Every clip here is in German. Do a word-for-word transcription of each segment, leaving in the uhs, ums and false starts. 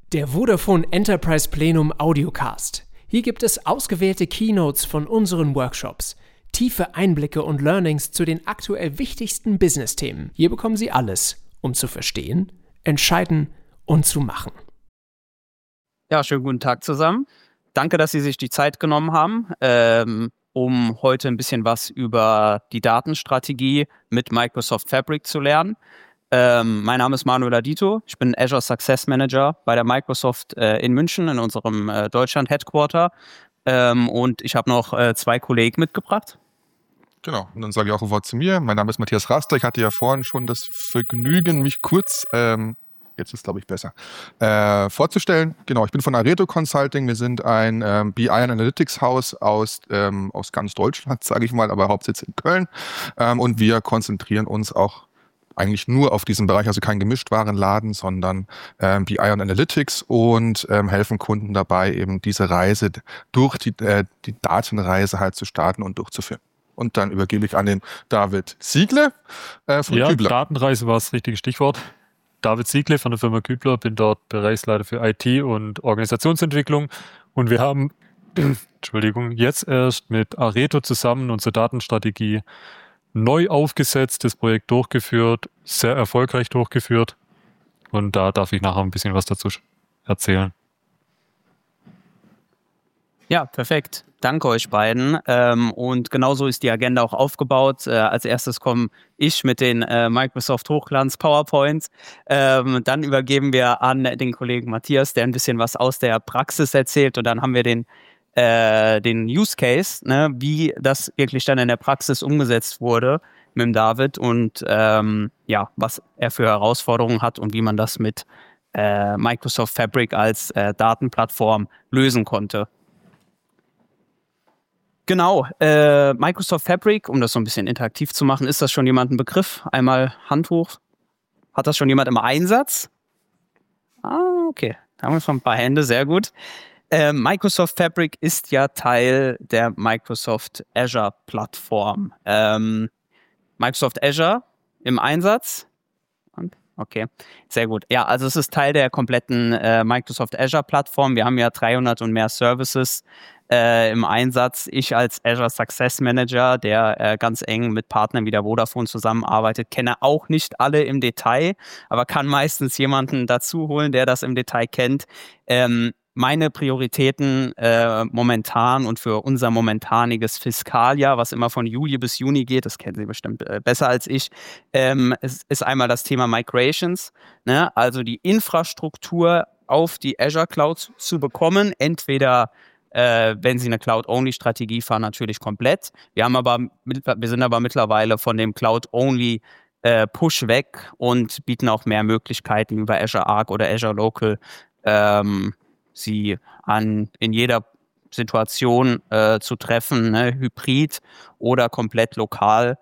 Der Vodafone Enterprise Plenum Audiocast. Hier gibt es ausgewählte Keynotes von unseren Workshops, tiefe Einblicke und Learnings zu den aktuell wichtigsten Business-Themen. Hier bekommen Sie alles, um zu verstehen, entscheiden und zu machen. Ja, schönen guten Tag zusammen. Danke, dass Sie sich die Zeit genommen haben, ähm, um heute ein bisschen was über die Datenstrategie mit Microsoft Fabric zu lernen. Ähm, mein Name ist Manuel Adito, ich bin Azure Success Manager bei der Microsoft äh, in München in unserem äh, Deutschland-Headquarter ähm, und ich habe noch äh, zwei Kollegen mitgebracht. Genau, und dann sage ich auch ein Wort zu mir. Mein Name ist Matthias Raster. Ich hatte ja vorhin schon das Vergnügen, mich kurz, ähm, jetzt ist glaube ich besser, äh, vorzustellen. Genau, ich bin von Areto Consulting. Wir sind ein ähm, B I und Analytics Haus aus, ähm, aus ganz Deutschland, sage ich mal, aber Hauptsitz in Köln. Ähm, und wir konzentrieren uns auch eigentlich nur auf diesen Bereich, also kein Gemischtwarenladen, sondern ähm, B I und Analytics und ähm, helfen Kunden dabei, eben diese Reise durch die, äh, die Datenreise halt zu starten und durchzuführen. Und dann übergebe ich an den David Siegle äh, von ja, Kübler. Datenreise war das richtige Stichwort. David Siegle von der Firma Kübler, bin dort Bereichsleiter für I T und Organisationsentwicklung. Und wir haben, Entschuldigung, jetzt erst mit Areto zusammen unsere Datenstrategie neu aufgesetzt, das Projekt durchgeführt, sehr erfolgreich durchgeführt. Und da darf ich nachher ein bisschen was dazu erzählen. Ja, perfekt. Danke euch beiden. Ähm, und genauso ist die Agenda auch aufgebaut. Äh, als erstes komme ich mit den äh, Microsoft Hochglanz PowerPoints. Ähm, dann übergeben wir an den Kollegen Matthias, der ein bisschen was aus der Praxis erzählt. Und dann haben wir den äh, den Use Case, ne, wie das wirklich dann in der Praxis umgesetzt wurde mit dem David und ähm, ja, was er für Herausforderungen hat und wie man das mit äh, Microsoft Fabric als äh, Datenplattform lösen konnte. Genau, äh, Microsoft Fabric, um das so ein bisschen interaktiv zu machen, ist das schon jemand ein Begriff? Einmal Hand hoch. Hat das schon jemand im Einsatz? Ah, okay. Da haben wir schon ein paar Hände, sehr gut. Äh, Microsoft Fabric ist ja Teil der Microsoft Azure Plattform. Ähm, Microsoft Azure im Einsatz? Okay, sehr gut. Ja, also es ist Teil der kompletten äh, Microsoft Azure Plattform. Wir haben ja dreihundert und mehr Services äh, im Einsatz. Ich als Azure Success Manager, der äh, ganz eng mit Partnern wie der Vodafone zusammenarbeitet, kenne auch nicht alle im Detail, aber kann meistens jemanden dazu holen, der das im Detail kennt. Ähm, Meine Prioritäten äh, momentan und für unser momentaniges Fiskaljahr, was immer von Juli bis Juni geht, das kennen Sie bestimmt äh, besser als ich, ähm, ist, ist einmal das Thema Migrations, ne? Also die Infrastruktur auf die Azure Cloud zu bekommen, entweder äh, wenn Sie eine Cloud-Only-Strategie fahren, natürlich komplett. Wir haben aber, wir sind aber mittlerweile von dem Cloud-Only äh, Push weg und bieten auch mehr Möglichkeiten über Azure Arc oder Azure Local, ähm, sie an in jeder Situation äh, zu treffen, ne? Hybrid oder komplett lokal.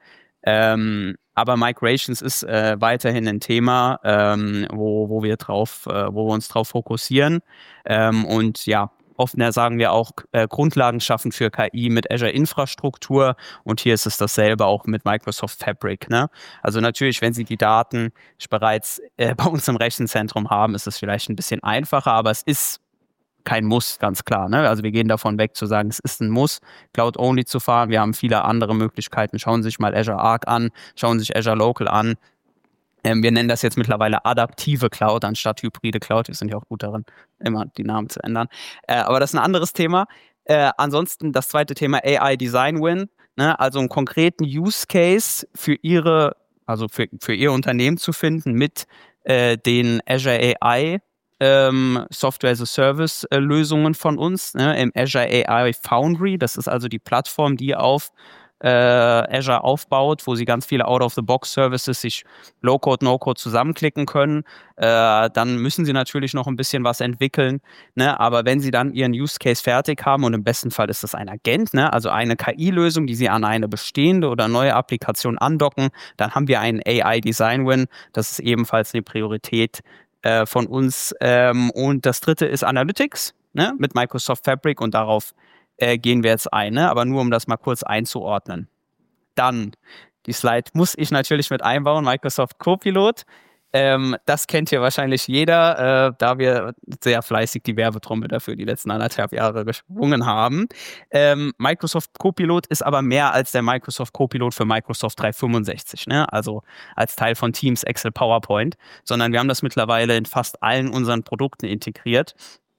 Ähm, aber Migrations ist äh, weiterhin ein Thema, ähm, wo, wo wir drauf, äh, wo wir uns drauf fokussieren. Ähm, und ja, oft sagen wir auch äh, Grundlagen schaffen für K I mit Azure Infrastruktur. Und hier ist es dasselbe auch mit Microsoft Fabric, ne? Also natürlich, wenn Sie die Daten bereits äh, bei uns im Rechenzentrum haben, ist es vielleicht ein bisschen einfacher, aber es ist kein Muss, ganz klar, ne? Also wir gehen davon weg zu sagen, es ist ein Muss, Cloud-Only zu fahren. Wir haben viele andere Möglichkeiten. Schauen Sie sich mal Azure Arc an, schauen Sie sich Azure Local an. Ähm, wir nennen das jetzt mittlerweile adaptive Cloud anstatt hybride Cloud. Wir sind ja auch gut darin, immer die Namen zu ändern. Äh, aber das ist ein anderes Thema. Äh, ansonsten das zweite Thema A I Design Win, ne? Also einen konkreten Use Case für Ihre, also für, für Ihr Unternehmen zu finden mit äh, den Azure A I Ähm, Software-as-a-Service-Lösungen von uns, ne, im Azure A I Foundry. Das ist also die Plattform, die auf äh, Azure aufbaut, wo Sie ganz viele Out-of-the-Box-Services sich Low-Code, No-Code zusammenklicken können. Äh, dann müssen Sie natürlich noch ein bisschen was entwickeln, ne, aber wenn Sie dann Ihren Use-Case fertig haben und im besten Fall ist das ein Agent, ne, also eine K I-Lösung, die Sie an eine bestehende oder neue Applikation andocken, dann haben wir einen A I-Design-Win. Das ist ebenfalls eine Priorität von uns. Ähm, und das dritte ist Analytics, ne, mit Microsoft Fabric und darauf äh, gehen wir jetzt ein, ne, aber nur um das mal kurz einzuordnen. Dann, die Slide muss ich natürlich mit einbauen, Microsoft Copilot. Ähm, das kennt hier wahrscheinlich jeder, äh, da wir sehr fleißig die Werbetrommel dafür die letzten anderthalb Jahre geschwungen haben. Ähm, Microsoft Copilot ist aber mehr als der Microsoft Copilot für Microsoft dreihundertfünfundsechzig, ne? Also als Teil von Teams, Excel, PowerPoint, sondern wir haben das mittlerweile in fast allen unseren Produkten integriert.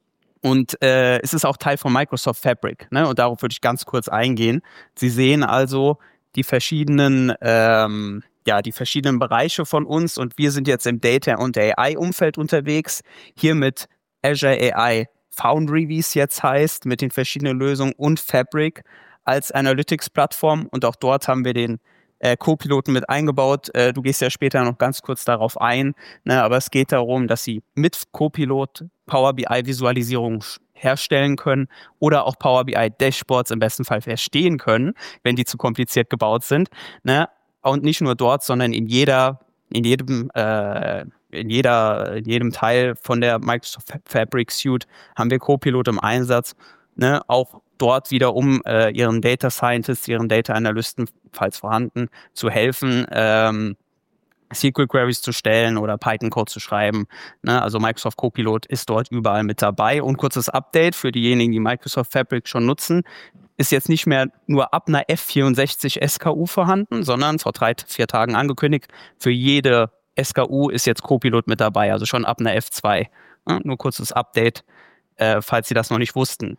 Und äh, es ist auch Teil von Microsoft Fabric, ne? Und darauf würde ich ganz kurz eingehen. Sie sehen also die verschiedenen ähm, ja, die verschiedenen Bereiche von uns und wir sind jetzt im Data- und A I-Umfeld unterwegs, hier mit Azure A I Foundry, wie es jetzt heißt, mit den verschiedenen Lösungen und Fabric als Analytics-Plattform und auch dort haben wir den äh, Co-Piloten mit eingebaut. Äh, du gehst ja später noch ganz kurz darauf ein, ne, aber es geht darum, dass sie mit Co-Pilot Power B I-Visualisierung herstellen können oder auch Power B I-Dashboards im besten Fall verstehen können, wenn die zu kompliziert gebaut sind, ne? Und nicht nur dort, sondern in jeder, in jedem, äh, in jeder, in jedem Teil von der Microsoft Fabric Suite haben wir Copilot im Einsatz, ne? Auch dort wieder, um äh, ihren Data Scientists, ihren Data Analysten, falls vorhanden, zu helfen, ähm, S Q L-Queries zu stellen oder Python-Code zu schreiben. Ne? Also Microsoft Copilot ist dort überall mit dabei. Und kurzes Update für diejenigen, die Microsoft Fabric schon nutzen, ist jetzt nicht mehr nur ab einer F vierundsechzig S K U vorhanden, sondern vor drei, vier Tagen angekündigt, für jede S K U ist jetzt Copilot mit dabei, also schon ab einer F zwei. Ja, nur kurzes Update, äh, falls Sie das noch nicht wussten.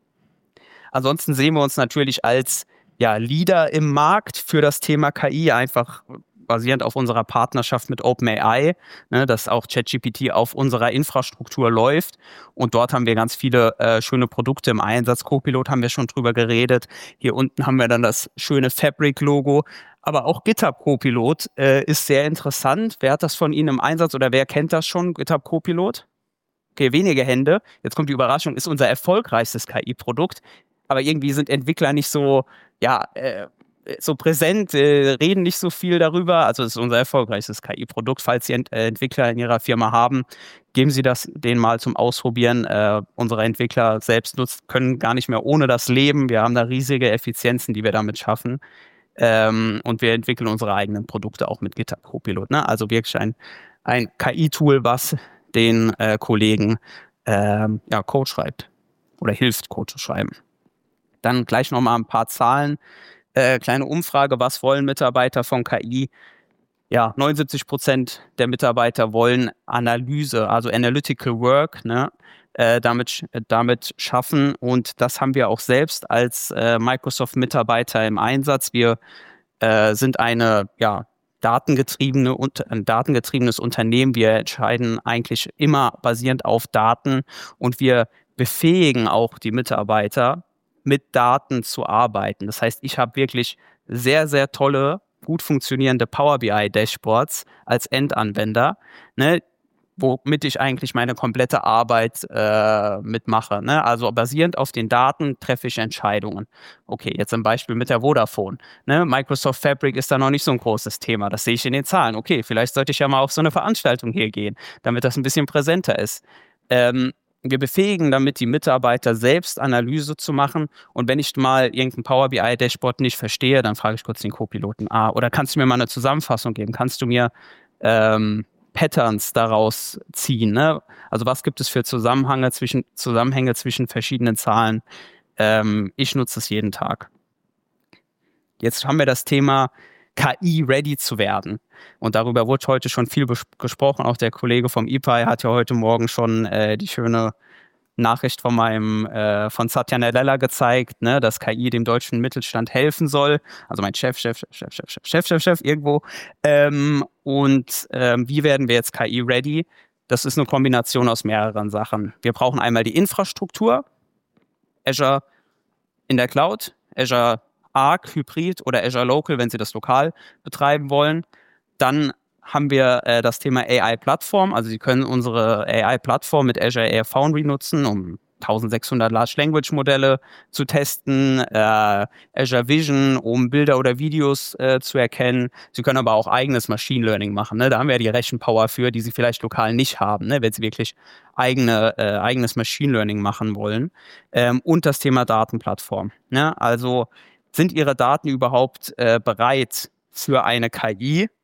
Ansonsten sehen wir uns natürlich als ja, Leader im Markt für das Thema K I, einfach basierend auf unserer Partnerschaft mit OpenAI, ne, dass auch ChatGPT auf unserer Infrastruktur läuft. Und dort haben wir ganz viele äh, schöne Produkte im Einsatz. Copilot haben wir schon drüber geredet. Hier unten haben wir dann das schöne Fabric-Logo. Aber auch GitHub Copilot äh, ist sehr interessant. Wer hat das von Ihnen im Einsatz oder wer kennt das schon, GitHub Copilot? Okay, wenige Hände. Jetzt kommt die Überraschung, ist unser erfolgreichstes K I-Produkt. Aber irgendwie sind Entwickler nicht so, ja, äh, so präsent, äh, reden nicht so viel darüber. Also es ist unser erfolgreichstes K I-Produkt. Falls Sie Ent- äh, Entwickler in Ihrer Firma haben, geben Sie das denen mal zum Ausprobieren. Äh, unsere Entwickler selbst nutzt, können gar nicht mehr ohne das leben. Wir haben da riesige Effizienzen, die wir damit schaffen. Ähm, und wir entwickeln unsere eigenen Produkte auch mit GitHub Copilot. Ne? Also wirklich ein, ein K I-Tool, was den äh, Kollegen ähm, ja, Code schreibt oder hilft, Code zu schreiben. Dann gleich nochmal ein paar Zahlen. Äh, kleine Umfrage, was wollen Mitarbeiter von K I? Ja, neunundsiebzig Prozent der Mitarbeiter wollen Analyse, also Analytical Work, ne, äh, damit, damit schaffen. Und das haben wir auch selbst als äh, Microsoft-Mitarbeiter im Einsatz. Wir äh, sind eine, ja, datengetriebene, ein datengetriebenes Unternehmen. Wir entscheiden eigentlich immer basierend auf Daten und wir befähigen auch die Mitarbeiter, mit Daten zu arbeiten. Das heißt, ich habe wirklich sehr, sehr tolle, gut funktionierende Power B I-Dashboards als Endanwender, ne, womit ich eigentlich meine komplette Arbeit äh, mitmache. Ne? Also basierend auf den Daten treffe ich Entscheidungen. Okay, jetzt ein Beispiel mit der Vodafone. Ne? Microsoft Fabric ist da noch nicht so ein großes Thema. Das sehe ich in den Zahlen. Okay, vielleicht sollte ich ja mal auf so eine Veranstaltung hier gehen, damit das ein bisschen präsenter ist. Ähm, Wir befähigen damit die Mitarbeiter selbst Analyse zu machen und wenn ich mal irgendein Power B I-Dashboard nicht verstehe, dann frage ich kurz den Co-Piloten, ah, oder kannst du mir mal eine Zusammenfassung geben? Kannst du mir ähm, Patterns daraus ziehen? Ne? Also was gibt es für Zusammenhänge zwischen, Zusammenhänge zwischen verschiedenen Zahlen? Ähm, ich nutze es jeden Tag. Jetzt haben wir das Thema K I-ready zu werden. Und darüber wurde heute schon viel bes- gesprochen. Auch der Kollege vom I P A I hat ja heute Morgen schon äh, die schöne Nachricht von meinem äh, von Satya Nadella gezeigt, ne, dass K I dem deutschen Mittelstand helfen soll. Also mein Chef, Chef, Chef, Chef, Chef, Chef, Chef, Chef irgendwo. Ähm, und ähm, wie werden wir jetzt K I-ready? Das ist eine Kombination aus mehreren Sachen. Wir brauchen einmal die Infrastruktur, Azure in der Cloud, Azure Arc, Hybrid oder Azure Local, wenn Sie das lokal betreiben wollen. Dann haben wir äh, das Thema A I-Plattform. Also Sie können unsere A I-Plattform mit Azure A I Foundry nutzen, um eintausendsechshundert Large Language Modelle zu testen, äh, Azure Vision, um Bilder oder Videos äh, zu erkennen. Sie können aber auch eigenes Machine Learning machen. Ne? Da haben wir die Rechenpower für, die Sie vielleicht lokal nicht haben, ne? Wenn Sie wirklich eigene, äh, eigenes Machine Learning machen wollen. Ähm, und das Thema Datenplattform. Ne? Also sind Ihre Daten überhaupt äh, bereit für eine K I?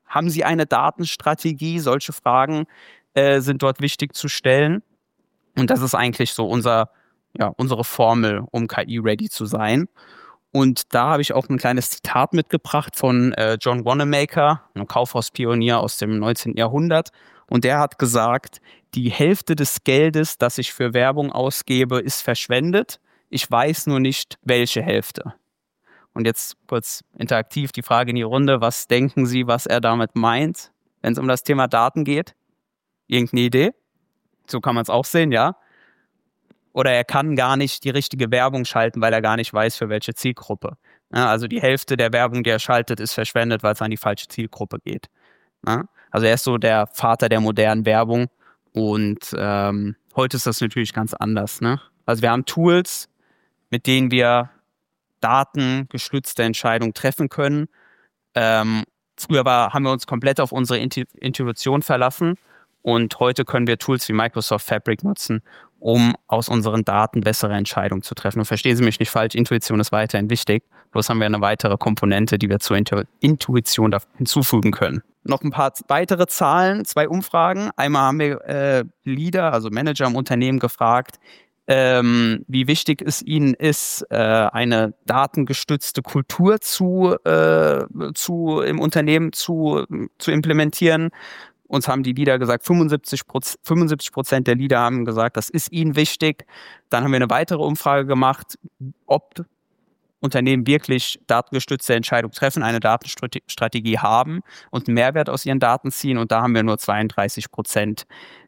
haben Sie eine Datenstrategie? Solche Fragen äh, sind dort wichtig zu stellen. Und das ist eigentlich so unser, ja, unsere Formel, um K I-ready zu sein. Und da habe ich auch ein kleines Zitat mitgebracht von äh, John Wanamaker, einem Kaufhauspionier aus dem neunzehnten Jahrhundert. Und der hat gesagt, die Hälfte des Geldes, das ich für Werbung ausgebe, ist verschwendet. Ich weiß nur nicht, welche Hälfte. Und jetzt kurz interaktiv die Frage in die Runde. Was denken Sie, was er damit meint, wenn es um das Thema Daten geht? Irgendeine Idee? So kann man es auch sehen, ja? Oder er kann gar nicht die richtige Werbung schalten, weil er gar nicht weiß, für welche Zielgruppe. Ja, also die Hälfte der Werbung, die er schaltet, ist verschwendet, weil es an die falsche Zielgruppe geht. Ja? Also er ist so der Vater der modernen Werbung. Und ähm, heute ist das natürlich ganz anders. Ne? Also wir haben Tools, mit denen wir datengestützte Entscheidungen treffen können. Ähm, früher war, haben wir uns komplett auf unsere Intuition verlassen. Und heute können wir Tools wie Microsoft Fabric nutzen, um aus unseren Daten bessere Entscheidungen zu treffen. Und verstehen Sie mich nicht falsch, Intuition ist weiterhin wichtig. Bloß haben wir eine weitere Komponente, die wir zur Intu- Intuition hinzufügen können. Noch ein paar weitere Zahlen, zwei Umfragen. Einmal haben wir äh, Leader, also Manager im Unternehmen gefragt, ähm, wie wichtig es ihnen ist, äh, eine datengestützte Kultur zu, äh, zu im Unternehmen zu, zu implementieren. Uns haben die Leader gesagt, fünfundsiebzig Prozent der Leader haben gesagt, das ist ihnen wichtig. Dann haben wir eine weitere Umfrage gemacht, ob Unternehmen wirklich datengestützte Entscheidungen treffen, eine Datenstrategie haben und einen Mehrwert aus ihren Daten ziehen. Und da haben wir nur zweiunddreißig Prozent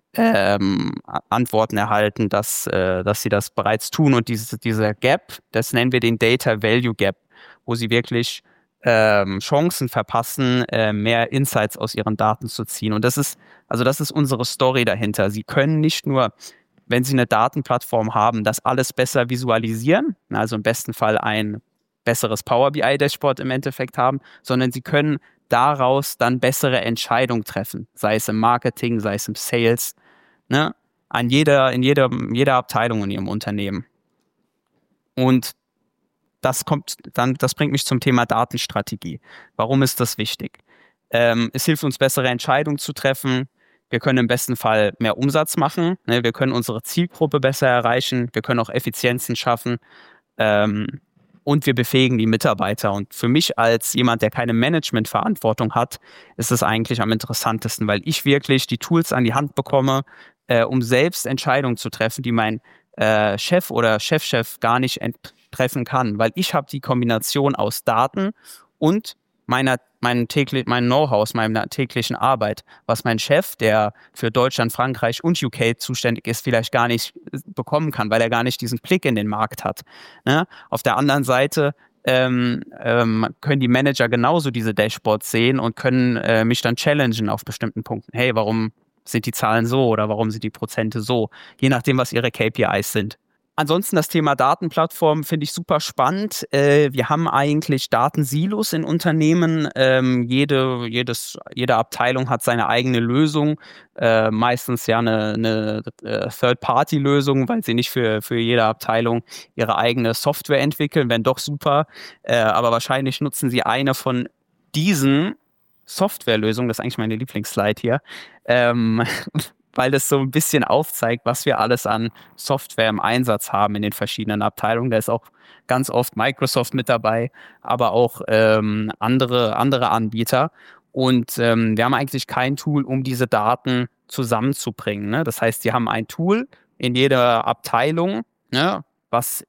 ähm, Antworten erhalten, dass, äh, dass sie das bereits tun. Und diese, dieser Gap, das nennen wir den Data Value Gap, wo sie wirklich Ähm, Chancen verpassen, äh, mehr Insights aus ihren Daten zu ziehen. Und das ist, also das ist unsere Story dahinter. Sie können nicht nur, wenn Sie eine Datenplattform haben, das alles besser visualisieren, also im besten Fall ein besseres Power B I-Dashboard im Endeffekt haben, sondern Sie können daraus dann bessere Entscheidungen treffen, sei es im Marketing, sei es im Sales, ne? An jeder, in jeder, jeder Abteilung in Ihrem Unternehmen. Und Das kommt dann, das bringt mich zum Thema Datenstrategie. Warum ist das wichtig? Ähm, es hilft uns, bessere Entscheidungen zu treffen. Wir können im besten Fall mehr Umsatz machen. Ne? Wir können unsere Zielgruppe besser erreichen. Wir können auch Effizienzen schaffen. Ähm, und wir befähigen die Mitarbeiter. Und für mich als jemand, der keine Managementverantwortung hat, ist es eigentlich am interessantesten, weil ich wirklich die Tools an die Hand bekomme, äh, um selbst Entscheidungen zu treffen, die mein äh, Chef oder Chefchef gar nicht ent- treffen kann, weil ich habe die Kombination aus Daten und meiner, meinem täglich, meinem Know-how aus meiner täglichen Arbeit, was mein Chef, der für Deutschland, Frankreich und U K zuständig ist, vielleicht gar nicht bekommen kann, weil er gar nicht diesen Blick in den Markt hat. Ne? Auf der anderen Seite ähm, ähm, können die Manager genauso diese Dashboards sehen und können äh, mich dann challengen auf bestimmten Punkten. Hey, warum sind die Zahlen so oder warum sind die Prozente so? Je nachdem, was ihre K P Is sind. Ansonsten das Thema Datenplattform finde ich super spannend. Äh, wir haben eigentlich Datensilos in Unternehmen. Ähm, jede, jedes, jede Abteilung hat seine eigene Lösung. Äh, meistens ja eine, eine äh, Third-Party-Lösung, weil sie nicht für, für jede Abteilung ihre eigene Software entwickeln, wenn doch super. Äh, aber wahrscheinlich nutzen sie eine von diesen Softwarelösungen. Das ist eigentlich meine Lieblingsslide hier. Ähm, weil das so ein bisschen aufzeigt, was wir alles an Software im Einsatz haben in den verschiedenen Abteilungen. Da ist auch ganz oft Microsoft mit dabei, aber auch ähm, andere, andere Anbieter. Und ähm, wir haben eigentlich kein Tool, um diese Daten zusammenzubringen. Ne? Das heißt, sie haben ein Tool in jeder Abteilung, ne, was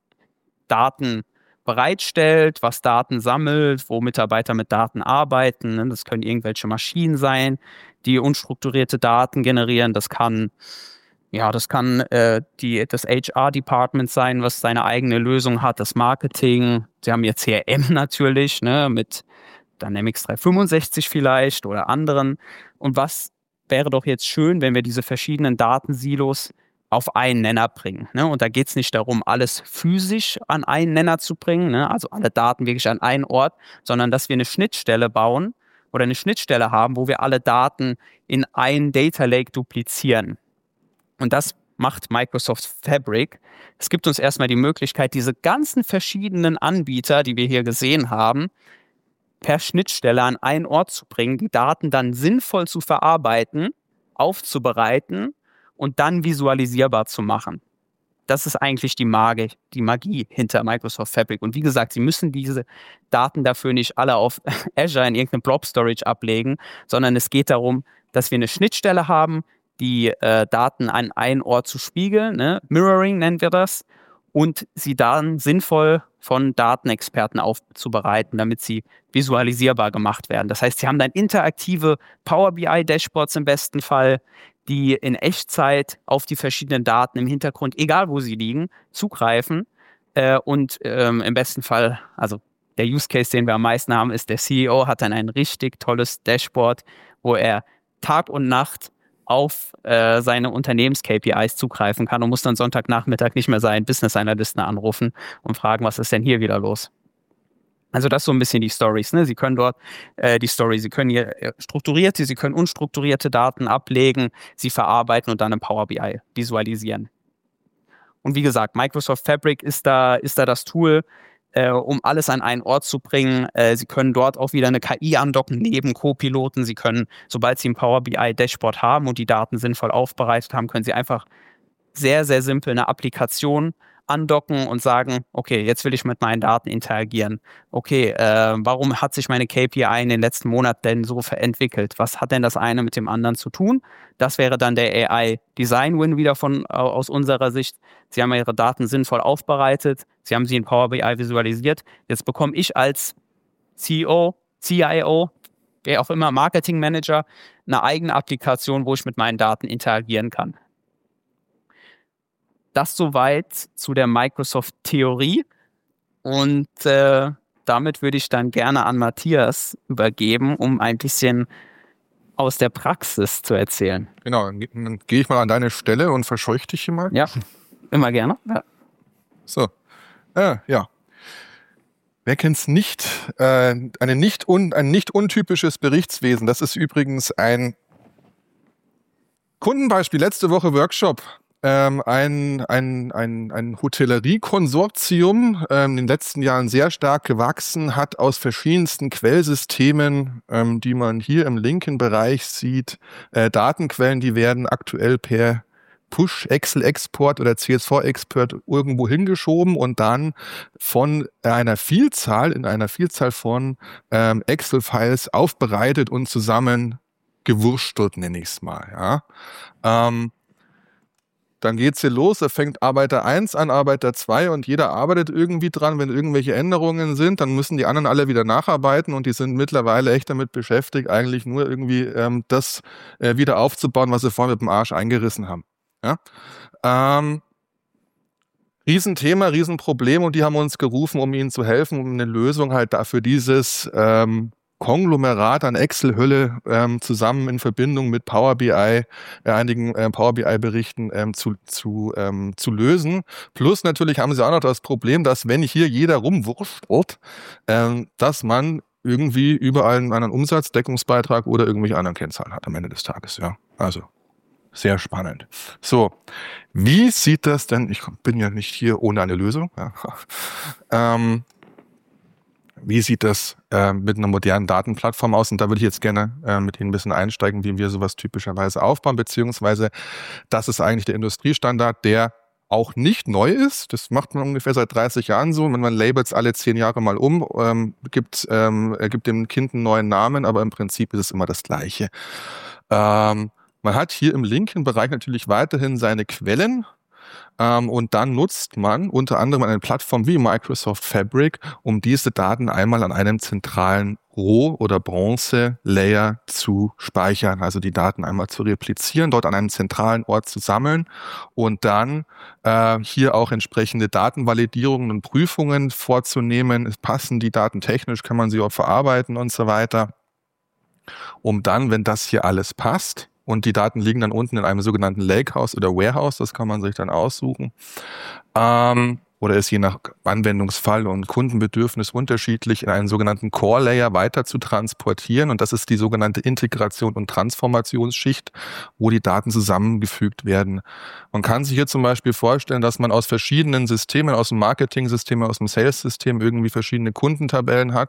Daten bereitstellt, was Daten sammelt, wo Mitarbeiter mit Daten arbeiten. Ne? Das können irgendwelche Maschinen sein, die unstrukturierte Daten generieren. Das kann, ja, das kann äh, die, das H R-Department sein, was seine eigene Lösung hat, das Marketing. Sie haben ihr C R M natürlich, ne, mit Dynamics dreihundertfünfundsechzig vielleicht oder anderen. Und was wäre doch jetzt schön, wenn wir diese verschiedenen Datensilos auf einen Nenner bringen. Ne? Und da geht es nicht darum, alles physisch an einen Nenner zu bringen, ne? Also alle Daten wirklich an einen Ort, sondern dass wir eine Schnittstelle bauen oder eine Schnittstelle haben, wo wir alle Daten in einen Data Lake duplizieren. Und das macht Microsoft Fabric. Es gibt uns erstmal die Möglichkeit, diese ganzen verschiedenen Anbieter, die wir hier gesehen haben, per Schnittstelle an einen Ort zu bringen, die Daten dann sinnvoll zu verarbeiten, aufzubereiten und dann visualisierbar zu machen. Das ist eigentlich die Magie, die Magie hinter Microsoft Fabric. Und wie gesagt, Sie müssen diese Daten dafür nicht alle auf Azure in irgendeinem Blob Storage ablegen, sondern es geht darum, dass wir eine Schnittstelle haben, die äh, Daten an einen Ort zu spiegeln, ne? Mirroring nennen wir das, und sie dann sinnvoll von Datenexperten aufzubereiten, damit sie visualisierbar gemacht werden. Das heißt, Sie haben dann interaktive Power B I-Dashboards im besten Fall, die in Echtzeit auf die verschiedenen Daten im Hintergrund, egal wo sie liegen, zugreifen. Äh, und ähm, im besten Fall, also der Use Case, den wir am meisten haben, ist, der C E O hat dann ein richtig tolles Dashboard, wo er Tag und Nacht auf äh, seine Unternehmens-K P Is zugreifen kann und muss dann Sonntagnachmittag nicht mehr seinen Business-Analysten anrufen und fragen, was ist denn hier wieder los? Also das ist so ein bisschen die Stories. Ne? Sie können dort äh, die Story, Sie können hier äh, strukturierte, Sie können unstrukturierte Daten ablegen, sie verarbeiten und dann im Power B I visualisieren. Und wie gesagt, Microsoft Fabric ist da, ist da das Tool, äh, um alles an einen Ort zu bringen. Äh, Sie können dort auch wieder eine K I andocken neben Co-Piloten. Sie können, sobald Sie ein Power B I Dashboard haben und die Daten sinnvoll aufbereitet haben, können Sie einfach sehr, sehr simpel eine Applikation andocken und sagen, okay, jetzt will ich mit meinen Daten interagieren. Okay, äh, warum hat sich meine K P I in den letzten Monaten denn so entwickelt? Was hat denn das eine mit dem anderen zu tun? Das wäre dann der A I-Design-Win wieder von aus unserer Sicht. Sie haben Ihre Daten sinnvoll aufbereitet, Sie haben sie in Power B I visualisiert. Jetzt bekomme ich als C E O, C I O, wer auch immer, Marketing-Manager, eine eigene Applikation, wo ich mit meinen Daten interagieren kann. Das soweit zu der Microsoft-Theorie. Und äh, damit würde ich dann gerne an Matthias übergeben, um ein bisschen aus der Praxis zu erzählen. Genau, dann, dann gehe ich mal an deine Stelle und verscheuche dich hier mal. Ja, immer gerne. Ja. So, äh, ja. Wer kennt's nicht? Äh, eine nicht un, ein nicht untypisches Berichtswesen. Das ist übrigens ein Kundenbeispiel. Letzte Woche Workshop. Ähm, ein, ein, ein, ein Hotellerie-Konsortium, ähm, in den letzten Jahren sehr stark gewachsen, hat aus verschiedensten Quellsystemen, ähm, die man hier im linken Bereich sieht, äh, Datenquellen, die werden aktuell per Push-Excel-Export oder C S V-Export irgendwo hingeschoben und dann von einer Vielzahl, in einer Vielzahl von ähm, Excel-Files aufbereitet und zusammengewurstelt, nenne ich es mal. Ja. Ähm, Dann geht's hier los, da fängt Arbeiter eins an, Arbeiter zwei und jeder arbeitet irgendwie dran. Wenn irgendwelche Änderungen sind, dann müssen die anderen alle wieder nacharbeiten und die sind mittlerweile echt damit beschäftigt, eigentlich nur irgendwie ähm, das äh, wieder aufzubauen, was sie vorhin mit dem Arsch eingerissen haben. Ja? Ähm, Riesenthema, Riesenproblem und die haben uns gerufen, um ihnen zu helfen, um eine Lösung halt dafür dieses ähm, Konglomerat an Excel-Hülle ähm, zusammen in Verbindung mit Power B I, äh, einigen äh, Power B I-Berichten ähm, zu, zu, ähm, zu lösen. Plus natürlich haben sie auch noch das Problem, dass wenn hier jeder rumwurschtelt, ähm, dass man irgendwie überall einen Umsatzdeckungsbeitrag oder irgendwelche anderen Kennzahlen hat am Ende des Tages. Ja, also sehr spannend. So, wie sieht das denn, ich bin ja nicht hier ohne eine Lösung, ja. ähm, Wie sieht das äh, mit einer modernen Datenplattform aus? Und da würde ich jetzt gerne äh, mit Ihnen ein bisschen einsteigen, wie wir sowas typischerweise aufbauen, beziehungsweise das ist eigentlich der Industriestandard, der auch nicht neu ist. Das macht man ungefähr seit dreißig Jahren so. Wenn man labelt alle zehn Jahre mal um, ähm, gibt, ähm, gibt dem Kind einen neuen Namen, aber im Prinzip ist es immer das Gleiche. Ähm, man hat hier im linken Bereich natürlich weiterhin seine Quellen. Ähm, und dann nutzt man unter anderem eine Plattform wie Microsoft Fabric, um diese Daten einmal an einem zentralen Roh- oder Bronze-Layer zu speichern, also die Daten einmal zu replizieren, dort an einem zentralen Ort zu sammeln und dann äh, hier auch entsprechende Datenvalidierungen und Prüfungen vorzunehmen. Passen die Daten technisch, kann man sie auch verarbeiten und so weiter, um dann, wenn das hier alles passt, und die Daten liegen dann unten in einem sogenannten Lakehouse oder Warehouse, das kann man sich dann aussuchen. Ähm, oder ist je nach Anwendungsfall und Kundenbedürfnis unterschiedlich in einen sogenannten Core-Layer weiter zu transportieren. Und das ist die sogenannte Integration und Transformationsschicht, wo die Daten zusammengefügt werden. Man kann sich hier zum Beispiel vorstellen, dass man aus verschiedenen Systemen, aus dem Marketing-System, aus dem Sales-System irgendwie verschiedene Kundentabellen hat, ja.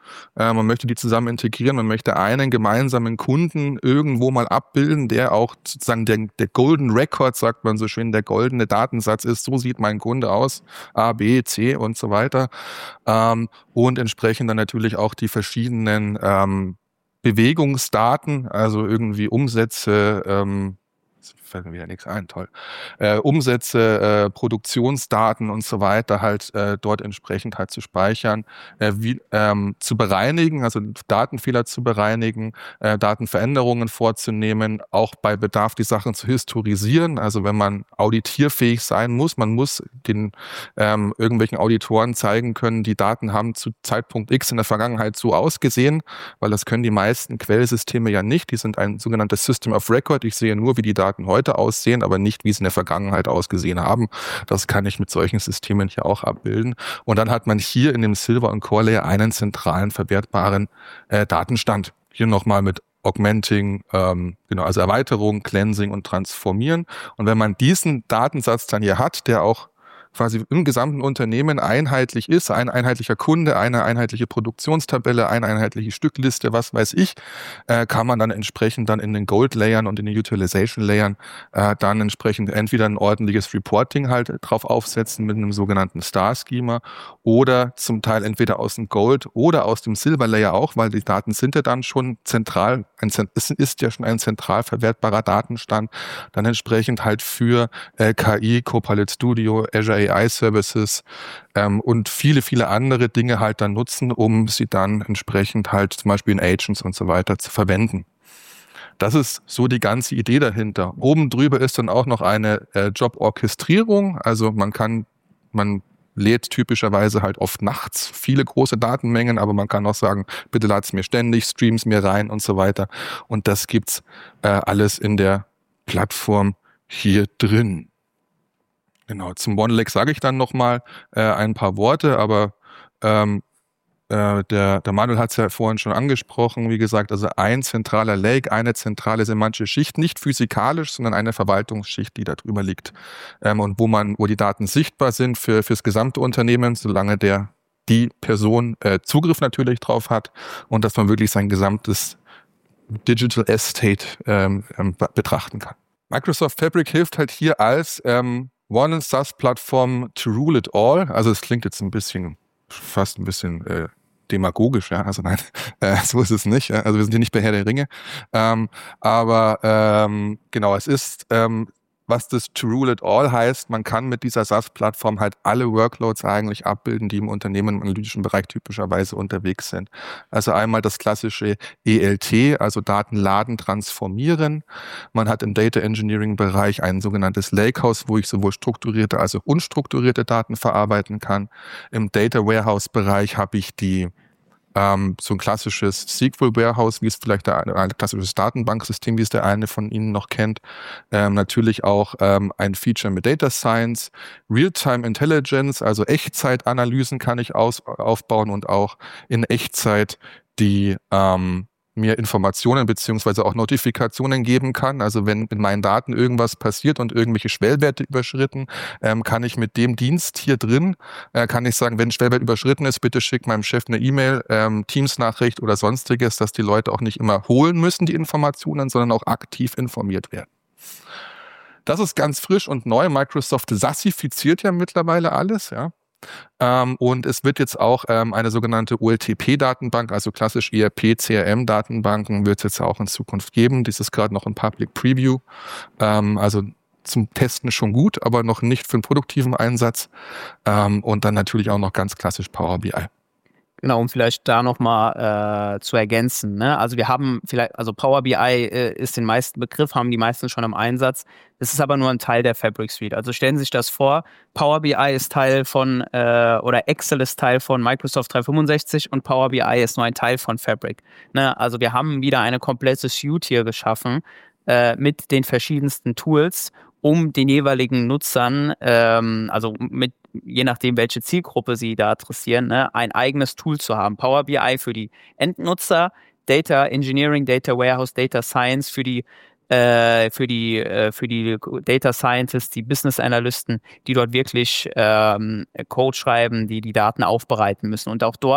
Äh, man möchte die zusammen integrieren, man möchte einen gemeinsamen Kunden irgendwo mal abbilden, der auch sozusagen der, der Golden Record, sagt man so schön, der goldene Datensatz ist. So sieht mein Kunde aus, A, B, C und so weiter. Ähm, und entsprechend dann natürlich auch die verschiedenen ähm, Bewegungsdaten, also irgendwie Umsätze, ähm, fällt mir wieder nichts ein, toll. Äh, Umsätze, äh, Produktionsdaten und so weiter halt äh, dort entsprechend halt zu speichern, äh, wie, ähm, zu bereinigen, also Datenfehler zu bereinigen, äh, Datenveränderungen vorzunehmen, auch bei Bedarf die Sachen zu historisieren. Also wenn man auditierfähig sein muss, man muss den ähm, irgendwelchen Auditoren zeigen können, die Daten haben zu Zeitpunkt X in der Vergangenheit so ausgesehen, weil das können die meisten Quellsysteme ja nicht. Die sind ein sogenanntes System of Record. Ich sehe nur, wie die Daten heute aussehen, aber nicht, wie sie in der Vergangenheit ausgesehen haben. Das kann ich mit solchen Systemen hier auch abbilden. Und dann hat man hier in dem Silver- und Core-Layer einen zentralen verwertbaren äh, Datenstand. Hier nochmal mit Augmenting, ähm, genau, also Erweiterung, Cleansing und Transformieren. Und wenn man diesen Datensatz dann hier hat, der auch quasi im gesamten Unternehmen einheitlich ist, ein einheitlicher Kunde, eine einheitliche Produktionstabelle, eine einheitliche Stückliste, was weiß ich, äh, kann man dann entsprechend dann in den Gold-Layern und in den Utilization-Layern äh, dann entsprechend entweder ein ordentliches Reporting halt drauf aufsetzen mit einem sogenannten Star-Schema oder zum Teil entweder aus dem Gold oder aus dem Silver-Layer auch, weil die Daten sind ja dann schon zentral, ein, es ist ja schon ein zentral verwertbarer Datenstand, dann entsprechend halt für äh, K I, Copilot Studio, Azure A I-Services ähm, und viele, viele andere Dinge halt dann nutzen, um sie dann entsprechend halt zum Beispiel in Agents und so weiter zu verwenden. Das ist so die ganze Idee dahinter. Oben drüber ist dann auch noch eine äh, Job-Orchestrierung. Also man kann, man lädt typischerweise halt oft nachts viele große Datenmengen, aber man kann auch sagen, bitte lad's mir ständig, streams mir rein und so weiter. Und das gibt's äh, alles in der Plattform hier drin. Genau, zum OneLake sage ich dann nochmal äh, ein paar Worte, aber ähm, äh, der, der Manuel hat es ja vorhin schon angesprochen, wie gesagt, also ein zentraler Lake, eine zentrale semantische Schicht, nicht physikalisch, sondern eine Verwaltungsschicht, die da drüber liegt ähm, und wo man, wo die Daten sichtbar sind für fürs gesamte Unternehmen, solange der die Person äh, Zugriff natürlich drauf hat und dass man wirklich sein gesamtes Digital Estate ähm, ähm, betrachten kann. Microsoft Fabric hilft halt hier als ähm, One SaaS-Plattform to rule it all. Also es klingt jetzt ein bisschen, fast ein bisschen äh, demagogisch, ja. Also nein, äh, so ist es nicht. Ja? Also wir sind hier nicht bei Herr der Ringe. Ähm, aber ähm, genau, es ist, ähm, was das to rule it all heißt, man kann mit dieser SaaS-Plattform halt alle Workloads eigentlich abbilden, die im Unternehmen im analytischen Bereich typischerweise unterwegs sind. Also einmal das klassische E L T, also Daten laden, transformieren. Man hat im Data Engineering-Bereich ein sogenanntes Lakehouse, wo ich sowohl strukturierte als auch unstrukturierte Daten verarbeiten kann. Im Data Warehouse-Bereich habe ich die Ähm, so ein klassisches S Q L Warehouse, wie es vielleicht der, ein klassisches Datenbanksystem, wie es der eine von Ihnen noch kennt. Ähm, natürlich auch ähm, ein Feature mit Data Science, Real-Time Intelligence, also Echtzeitanalysen kann ich aus, aufbauen und auch in Echtzeit die ähm, mir Informationen beziehungsweise auch Notifikationen geben kann. Also wenn mit meinen Daten irgendwas passiert und irgendwelche Schwellwerte überschritten, ähm, kann ich mit dem Dienst hier drin, äh, kann ich sagen, wenn Schwellwert überschritten ist, bitte schick meinem Chef eine E-Mail, ähm, Teams-Nachricht oder sonstiges, dass die Leute auch nicht immer holen müssen, die Informationen, sondern auch aktiv informiert werden. Das ist ganz frisch und neu. Microsoft SaaSifiziert ja mittlerweile alles, ja. Ähm, und es wird jetzt auch ähm, eine sogenannte O L T P-Datenbank, also klassisch E R P, C R M-Datenbanken, wird es jetzt auch in Zukunft geben. Dies ist gerade noch in Public Preview, ähm, also zum Testen schon gut, aber noch nicht für einen produktiven Einsatz. Ähm, und dann natürlich auch noch ganz klassisch Power B I. Genau, um vielleicht da nochmal äh, zu ergänzen. Ne? Also wir haben vielleicht, also Power B I äh, ist den meisten Begriff, haben die meisten schon im Einsatz. Das ist aber nur ein Teil der Fabric Suite. Also stellen Sie sich das vor, Power B I ist Teil von, äh, oder Excel ist Teil von Microsoft dreihundertfünfundsechzig und Power B I ist nur ein Teil von Fabric. Ne? Also wir haben wieder eine komplette Suite hier geschaffen äh, mit den verschiedensten Tools, um den jeweiligen Nutzern, ähm, also mit je nachdem, welche Zielgruppe sie da adressieren, ne, ein eigenes Tool zu haben. Power B I für die Endnutzer, Data Engineering, Data Warehouse, Data Science für die äh, für die äh, für die Data Scientists, die Business Analysten, die dort wirklich ähm, Code schreiben, die die Daten aufbereiten müssen. Und auch dort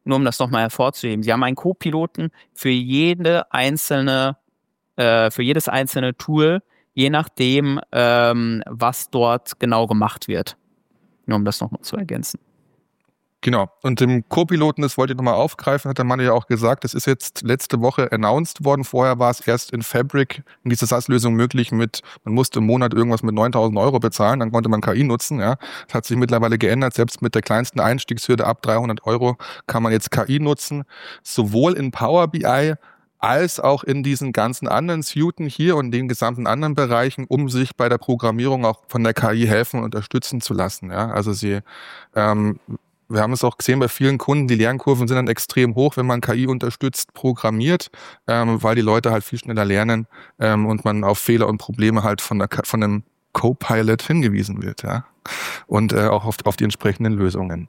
nur um das nochmal hervorzuheben, Sie haben einen Co-Piloten für jede einzelne, äh, für jedes einzelne Tool, je nachdem, ähm, was dort genau gemacht wird. Nur um das nochmal zu ergänzen. Genau. Und im Co-Piloten, das wollte ich nochmal aufgreifen, hat der Mann ja auch gesagt, das ist jetzt letzte Woche announced worden. Vorher war es erst in Fabric in dieser SaaS-Lösung möglich mit, man musste im Monat irgendwas mit neuntausend Euro bezahlen, dann konnte man K I nutzen. Ja. Das hat sich mittlerweile geändert. Selbst mit der kleinsten Einstiegshürde ab dreihundert Euro kann man jetzt K I nutzen. Sowohl in Power B I als auch in diesen ganzen anderen Suiten hier und den gesamten anderen Bereichen, um sich bei der Programmierung auch von der K I helfen und unterstützen zu lassen. Ja. Also sie ähm, Wir haben es auch gesehen bei vielen Kunden, die Lernkurven sind dann extrem hoch, wenn man K I unterstützt programmiert, ähm, weil die Leute halt viel schneller lernen ähm, und man auf Fehler und Probleme halt von, der, von einem Co-Pilot hingewiesen wird, ja, und äh, auch auf, auf die entsprechenden Lösungen.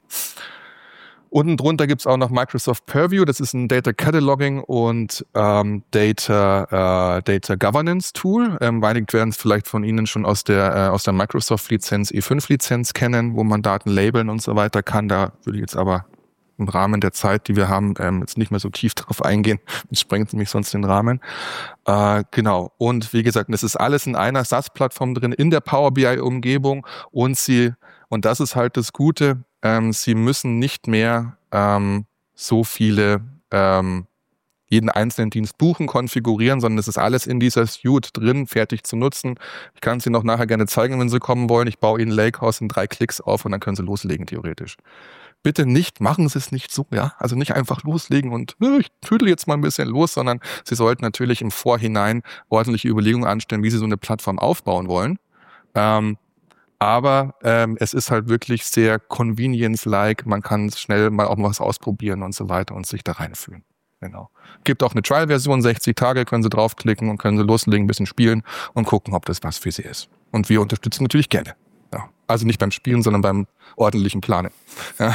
Unten drunter gibt es auch noch Microsoft Purview, das ist ein Data Cataloging und ähm, Data, äh, Data Governance Tool. Ähm, einige werden es vielleicht von Ihnen schon aus der, äh, aus der Microsoft-Lizenz E fünf Lizenz kennen, wo man Daten labeln und so weiter kann. Da würde ich jetzt aber im Rahmen der Zeit, die wir haben, ähm, jetzt nicht mehr so tief drauf eingehen. Das sprengt nämlich sonst den Rahmen. Äh, genau. Und wie gesagt, das ist alles in einer SaaS-Plattform drin, in der Power B I-Umgebung und sie, und das ist halt das Gute, Ähm, Sie müssen nicht mehr ähm, so viele, ähm, jeden einzelnen Dienst buchen, konfigurieren, sondern es ist alles in dieser Suite drin, fertig zu nutzen. Ich kann es Ihnen auch nachher gerne zeigen, wenn Sie kommen wollen. Ich baue Ihnen Lakehouse in drei Klicks auf und dann können Sie loslegen, theoretisch. Bitte nicht, machen Sie es nicht so, ja. Also nicht einfach loslegen und ich tüdel jetzt mal ein bisschen los, sondern Sie sollten natürlich im Vorhinein ordentliche Überlegungen anstellen, wie Sie so eine Plattform aufbauen wollen. Ähm, Aber ähm, es ist halt wirklich sehr convenience-like. Man kann schnell mal auch mal was ausprobieren und so weiter und sich da reinfühlen. Genau. Gibt auch eine Trial-Version, sechzig Tage, können Sie draufklicken und können Sie loslegen, ein bisschen spielen und gucken, ob das was für Sie ist. Und wir unterstützen natürlich gerne. Ja. Also nicht beim Spielen, sondern beim ordentlichen Planen. Ja.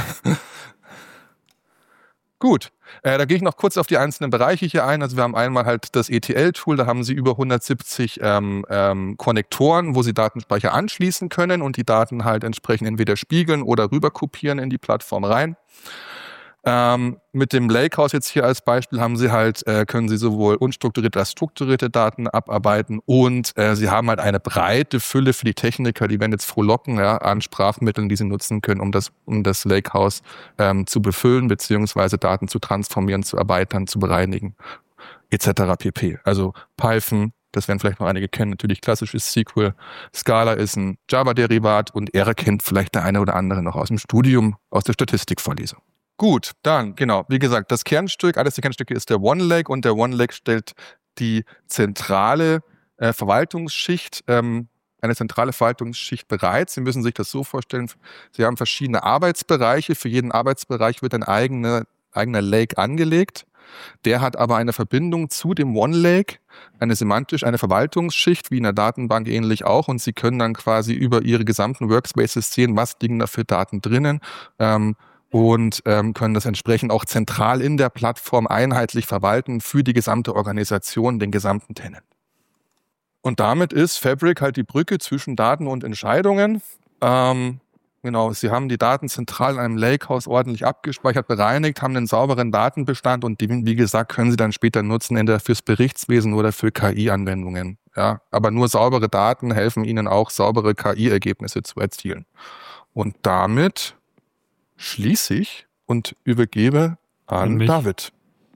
Gut, äh, da gehe ich noch kurz auf die einzelnen Bereiche hier ein. Also wir haben einmal halt das E T L-Tool, da haben Sie über hundertsiebzig ähm, ähm, Konnektoren, wo Sie Datenspeicher anschließen können und die Daten halt entsprechend entweder spiegeln oder rüber kopieren in die Plattform rein. Ähm, mit dem Lakehouse jetzt hier als Beispiel haben Sie halt, äh, können Sie sowohl unstrukturierte als strukturierte Daten abarbeiten und äh, Sie haben halt eine breite Fülle für die Techniker, die werden jetzt frohlocken, ja, an Sprachmitteln, die Sie nutzen können, um das, um das Lakehouse ähm, zu befüllen, beziehungsweise Daten zu transformieren, zu erweitern, zu bereinigen, et cetera pp. Also Python, das werden vielleicht noch einige kennen, natürlich klassisches S Q L. Scala ist ein Java-Derivat und R kennt vielleicht der eine oder andere noch aus dem Studium, aus der Statistikvorlesung. Gut, dann, genau, wie gesagt, das Kernstück, eines der Kernstücke ist der OneLake und der OneLake stellt die zentrale äh, Verwaltungsschicht, ähm, eine zentrale Verwaltungsschicht bereit. Sie müssen sich das so vorstellen, Sie haben verschiedene Arbeitsbereiche, für jeden Arbeitsbereich wird ein eigener, eigener Lake angelegt. Der hat aber eine Verbindung zu dem OneLake, eine semantisch, eine Verwaltungsschicht, wie in der Datenbank ähnlich auch, und Sie können dann quasi über Ihre gesamten Workspaces sehen, was liegen da für Daten drinnen, ähm, und ähm, können das entsprechend auch zentral in der Plattform einheitlich verwalten für die gesamte Organisation, den gesamten Tenant. Und damit ist Fabric halt die Brücke zwischen Daten und Entscheidungen. Ähm, genau, Sie haben die Daten zentral in einem Lakehouse ordentlich abgespeichert, bereinigt, haben einen sauberen Datenbestand und den, wie gesagt, können Sie dann später nutzen, entweder fürs Berichtswesen oder für K I-Anwendungen. Ja, aber nur saubere Daten helfen Ihnen auch, saubere K I-Ergebnisse zu erzielen. Und damit schließe ich und übergebe an David.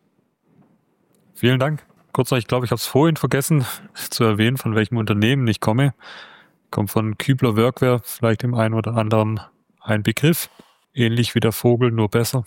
Vielen Dank. Kurz noch, ich glaube, ich habe es vorhin vergessen zu erwähnen, von welchem Unternehmen ich komme. Ich komme von Kübler Workware, vielleicht dem einen oder anderen ein Begriff. Ähnlich wie der Vogel, nur besser.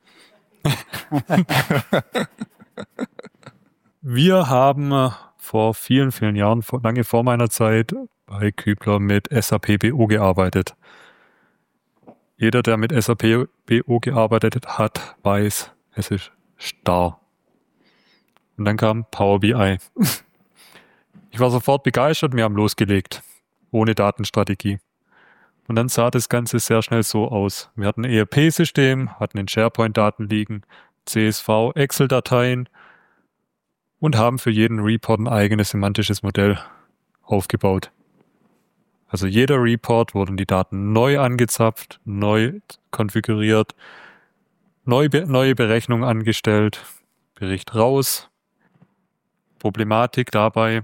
Wir haben vor vielen, vielen Jahren, lange vor meiner Zeit, bei Kübler mit S A P B O gearbeitet. Jeder, der mit S A P B O gearbeitet hat, weiß, es ist starr. Und dann kam Power B I. Ich war sofort begeistert, wir haben losgelegt. Ohne Datenstrategie. Und dann sah das Ganze sehr schnell so aus. Wir hatten ein E R P-System, hatten in SharePoint-Daten liegen, C S V, Excel-Dateien und haben für jeden Report ein eigenes semantisches Modell aufgebaut. Also jeder Report wurden die Daten neu angezapft, neu konfiguriert, Neue, Be- neue Berechnung angestellt, Bericht raus. Problematik dabei.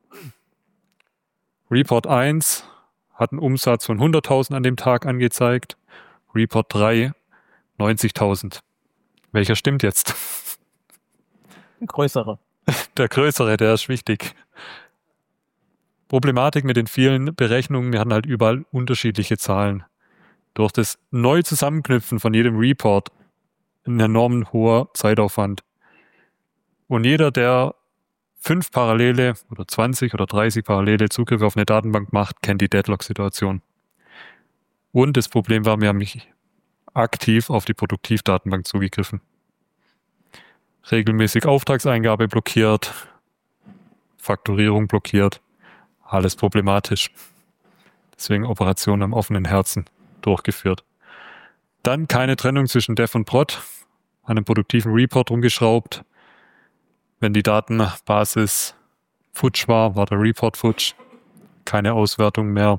Report eins hat einen Umsatz von hunderttausend an dem Tag angezeigt. Report drei neunzigtausend. Welcher stimmt jetzt? Größere. Der größere, der ist wichtig. Problematik mit den vielen Berechnungen, wir hatten halt überall unterschiedliche Zahlen. Durch das neu Zusammenknüpfen von jedem Report ein enorm hoher Zeitaufwand. Und jeder, der fünf parallele oder zwanzig oder dreißig parallele Zugriffe auf eine Datenbank macht, kennt die Deadlock-Situation. Und das Problem war, wir haben nicht aktiv auf die Produktivdatenbank zugegriffen. Regelmäßig Auftragseingabe blockiert, Fakturierung blockiert, alles problematisch. Deswegen Operationen am offenen Herzen durchgeführt. Dann keine Trennung zwischen Dev und Prod, an einem produktiven Report rumgeschraubt. Wenn die Datenbasis futsch war, war der Report futsch. Keine Auswertung mehr.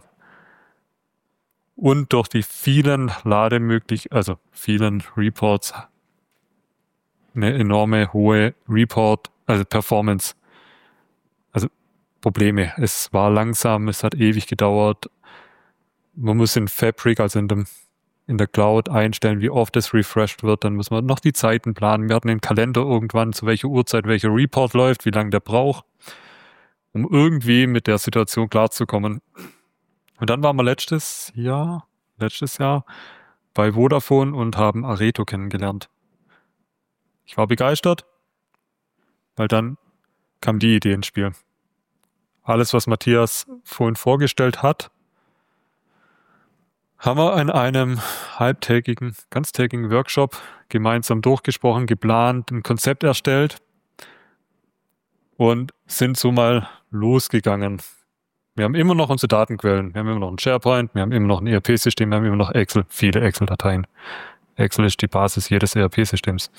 Und durch die vielen Lademöglichkeiten, also vielen Reports, eine enorme hohe Report, also Performance, also Probleme. Es war langsam, es hat ewig gedauert. Man muss in Fabric, also in, dem, in der Cloud einstellen, wie oft es refreshed wird. Dann muss man noch die Zeiten planen. Wir hatten den Kalender irgendwann, zu welcher Uhrzeit welcher Report läuft, wie lange der braucht, um irgendwie mit der Situation klarzukommen. Und dann waren wir letztes Jahr, letztes Jahr bei Vodafone und haben Areto kennengelernt. Ich war begeistert, weil dann kam die Idee ins Spiel. Alles, was Matthias vorhin vorgestellt hat, haben wir in einem halbtägigen, ganztägigen Workshop gemeinsam durchgesprochen, geplant, ein Konzept erstellt und sind so mal losgegangen. Wir haben immer noch unsere Datenquellen, wir haben immer noch ein SharePoint, wir haben immer noch ein E R P-System, wir haben immer noch Excel, viele Excel-Dateien. Excel ist die Basis jedes E R P-Systems.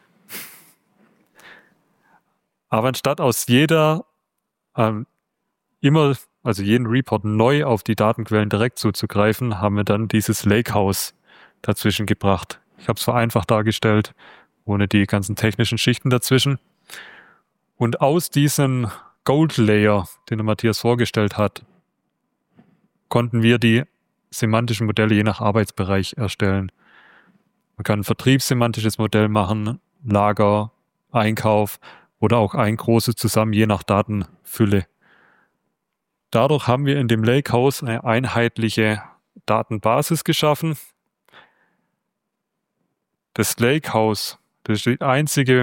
Aber anstatt aus jeder, ähm, immer, also jeden Report neu auf die Datenquellen direkt zuzugreifen, haben wir dann dieses Lakehouse dazwischen gebracht. Ich habe es vereinfacht dargestellt, ohne die ganzen technischen Schichten dazwischen. Und aus diesem Gold Layer, den der Matthias vorgestellt hat, konnten wir die semantischen Modelle je nach Arbeitsbereich erstellen. Man kann ein vertriebssemantisches Modell machen, Lager, Einkauf oder auch ein großes zusammen, je nach Datenfülle. Dadurch haben wir in dem Lakehouse eine einheitliche Datenbasis geschaffen. Das Lakehouse, das ist die einzige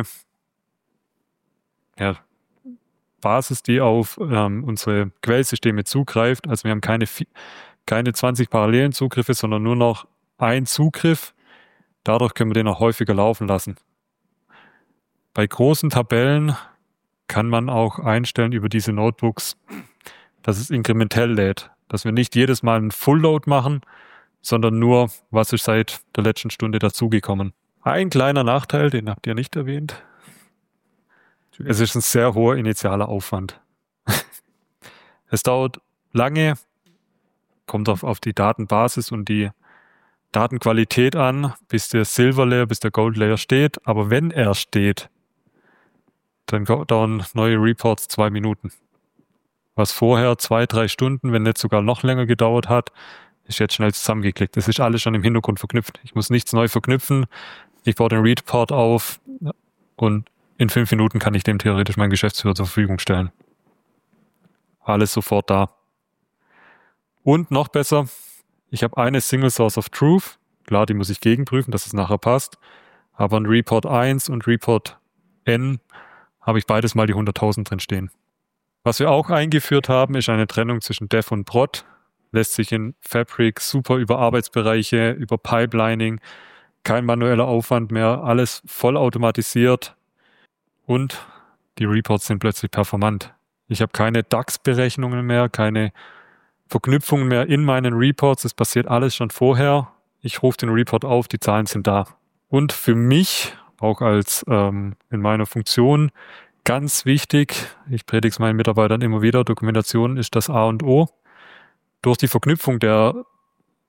ja, Basis, die auf ähm, unsere Quellsysteme zugreift. Also wir haben keine, keine zwanzig parallelen Zugriffe, sondern nur noch einen Zugriff. Dadurch können wir den auch häufiger laufen lassen. Bei großen Tabellen kann man auch einstellen über diese Notebooks, dass es inkrementell lädt. Dass wir nicht jedes Mal einen Full-Load machen, sondern nur, was ist seit der letzten Stunde dazugekommen. Ein kleiner Nachteil, den habt ihr nicht erwähnt. Es ist ein sehr hoher initialer Aufwand. Es dauert lange, kommt auf, auf die Datenbasis und die Datenqualität an, bis der Silver Layer, bis der Gold Layer steht. Aber wenn er steht, dann dauern neue Reports zwei Minuten. Was vorher zwei, drei Stunden, wenn nicht sogar noch länger gedauert hat, ist jetzt schnell zusammengeklickt. Das ist alles schon im Hintergrund verknüpft. Ich muss nichts neu verknüpfen. Ich baue den Report auf und in fünf Minuten kann ich dem theoretisch meinen Geschäftsführer zur Verfügung stellen. Alles sofort da. Und noch besser, ich habe eine Single Source of Truth. Klar, die muss ich gegenprüfen, dass es nachher passt. Aber in Report eins und Report N habe ich beides mal die hunderttausend drin stehen. Was wir auch eingeführt haben, ist eine Trennung zwischen Dev und Prod. Lässt sich in Fabric super über Arbeitsbereiche, über Pipelining, kein manueller Aufwand mehr, alles voll automatisiert. Und die Reports sind plötzlich performant. Ich habe keine D A X-Berechnungen mehr, keine Verknüpfungen mehr in meinen Reports. Das passiert alles schon vorher. Ich rufe den Report auf, die Zahlen sind da. Und für mich, auch als ähm, in meiner Funktion, ganz wichtig, ich predige es meinen Mitarbeitern immer wieder, Dokumentation ist das A und O. Durch die Verknüpfung der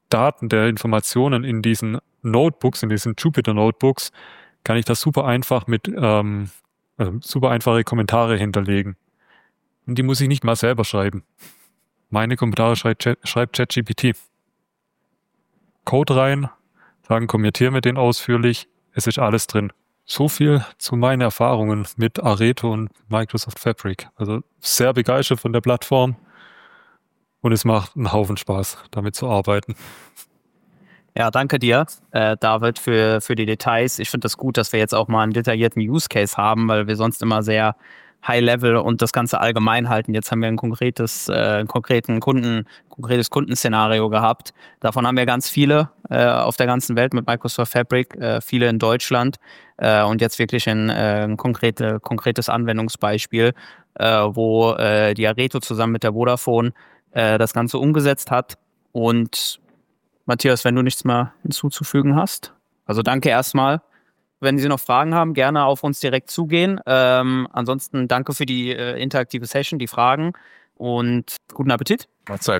Daten, der Informationen in diesen Notebooks, in diesen Jupyter Notebooks, kann ich das super einfach mit ähm, also super einfache Kommentare hinterlegen. Und die muss ich nicht mal selber schreiben. Meine Kommentare schreibt, schreibt ChatGPT. Code rein, sagen, kommentiere mir den ausführlich, es ist alles drin. So viel zu meinen Erfahrungen mit Areto und Microsoft Fabric. Also sehr begeistert von der Plattform und es macht einen Haufen Spaß, damit zu arbeiten. Ja, danke dir, äh, David, für, für die Details. Ich finde das gut, dass wir jetzt auch mal einen detaillierten Use Case haben, weil wir sonst immer sehr High-Level und das Ganze allgemein halten. Jetzt haben wir ein konkretes, äh, konkreten Kunden, konkretes Kundenszenario gehabt. Davon haben wir ganz viele äh, auf der ganzen Welt mit Microsoft Fabric, äh, viele in Deutschland äh, und jetzt wirklich ein, äh, ein konkrete, konkretes Anwendungsbeispiel, äh, wo äh, die Areto zusammen mit der Vodafone äh, das Ganze umgesetzt hat. Und Matthias, wenn du nichts mehr hinzuzufügen hast, also danke erstmal. Wenn Sie noch Fragen haben, gerne auf uns direkt zugehen. Ähm, ansonsten danke für die äh, interaktive Session, die Fragen und guten Appetit. Mahlzeit.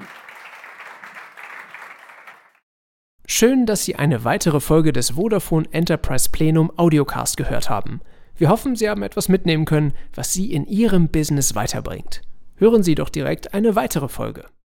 Schön, dass Sie eine weitere Folge des Vodafone Enterprise Plenum Audiocast gehört haben. Wir hoffen, Sie haben etwas mitnehmen können, was Sie in Ihrem Business weiterbringt. Hören Sie doch direkt eine weitere Folge.